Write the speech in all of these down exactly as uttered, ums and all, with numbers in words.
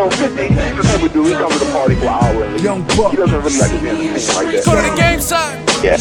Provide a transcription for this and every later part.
know, fifty, he's the type of dude, he comes to the party for an hour and leaves. Young Buck. He doesn't really like to be entertained like that. Go to the game side. Yeah.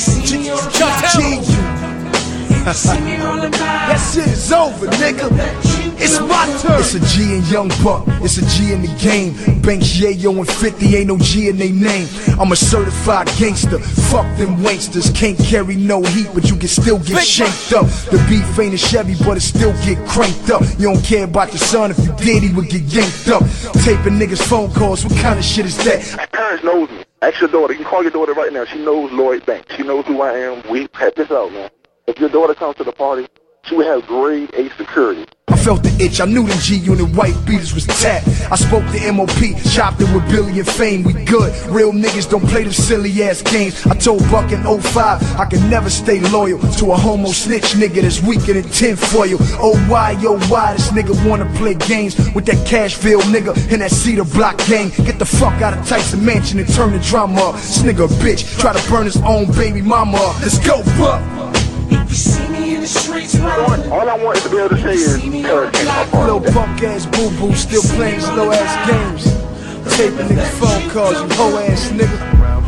That shit is over, nigga. It's my turn. It's a G in Young Buck. It's a G in the game. Banks, Yayo, and fifty ain't no G in they name. I'm a certified gangster. Fuck them wanksters. Can't carry no heat, but you can still get shanked up. The beef ain't a Chevy, but it still get cranked up. You don't care about your son. If you did, he would get yanked up. Taping niggas' phone calls. What kind of shit is that? My parents knows me. Ask your daughter. You can call your daughter right now. She knows Lloyd Banks. She knows who I am. We had this out, man. If your daughter comes to the party, she would have grade A security. I felt the itch, I knew them G-Unit white beaters was tapped. I spoke to M O P, chopped it with Billy and Fame, we good. Real niggas don't play them silly ass games. I told Buck in oh five, I can never stay loyal to a homo snitch nigga that's weaker than tinfoil. Oh why, oh why, this nigga wanna play games with that Cashville nigga and that Cedar Block gang. Get the fuck out of Tyson Mansion and turn the drama up. This nigga a bitch, try to burn his own baby mama up. Let's go, Buck! If you see me in the streets running, all I want is to be able to say is, little punk ass boo boo still playing slow ass games. Taping niggas phone calls, you hoe ass nigga.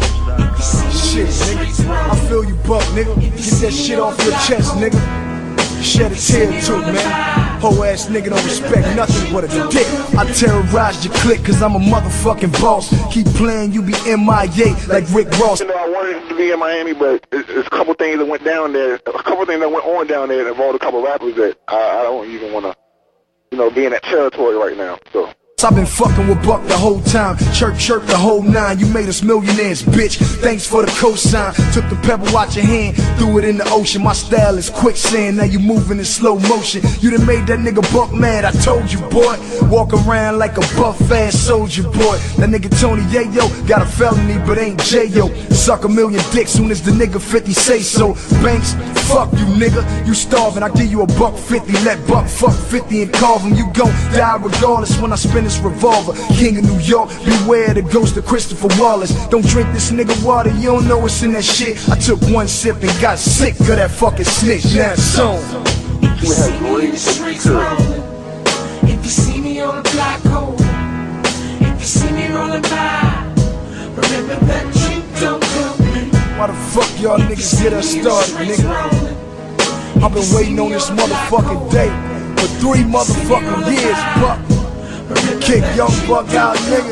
Shit, nigga. I feel you, Buck, nigga. Get that shit off your chest, nigga. Shed a tear too, man. Hoe ass nigga don't respect nothing but a dick. I terrorized your clique cause I'm a motherfucking boss. Keep playing, you be M I A like Rick Ross. You know, I wanted to be in Miami, but it's, it's a couple things that went down there, a couple things that went on down there that involved a couple rappers that I, I don't even want to, you know, be in that territory right now, so. I've been fucking with Buck the whole time. Chirp, chirp the whole nine. You made us millionaires, bitch. Thanks for the cosign. Took the pebble out your hand, threw it in the ocean. My style is quicksand. Now you moving in slow motion. You done made that nigga Buck mad. I told you, boy. Walk around like a buff ass soldier, boy. That nigga Tony Yayo got a felony, but ain't J-Yo. Suck a million dicks soon as the nigga fifty say so. Banks, fuck you, nigga. You starving. I give you a buck fifty. Let Buck fuck fifty and carve him. You gon' die regardless when I spin this revolver. King of New York, beware the ghost of Christopher Wallace. Don't drink this nigga water, you don't know what's in that shit. I took one sip and got sick of that fucking snitch. Now it's on. We have great security. If you see me on the black hole, if you see me rolling by, remember that you don't help me. Why the fuck y'all niggas get us started, nigga? I've been waiting on this motherfucking day for three motherfucking years, Buck. Kick Young Buck out, nigga.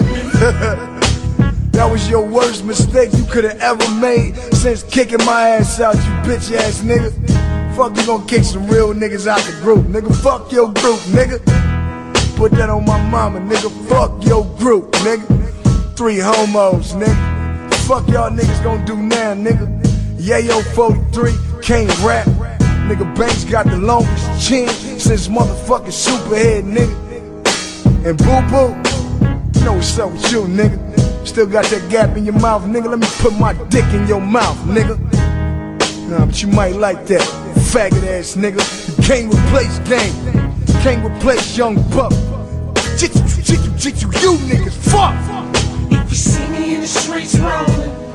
That was your worst mistake you could have ever made since kicking my ass out, you bitch ass nigga. Fuck, you gonna kick some real niggas out the group, nigga. Fuck your group, nigga. Put that on my mama, nigga. Fuck your group, nigga. Three homos, nigga. Fuck y'all niggas gonna do now, nigga. Yayo forty-three, can't rap. Nigga Banks got the longest chin since motherfucking Superhead, nigga. And boo boo, you know what's up with you, nigga. Still got that gap in your mouth, nigga. Let me put my dick in your mouth, nigga. Nah, but you might like that, faggot ass nigga. You can't replace game, can't replace Young Buck. Jitsu, jitsu, jitsu, you niggas, fuck. If you see me in the streets rolling,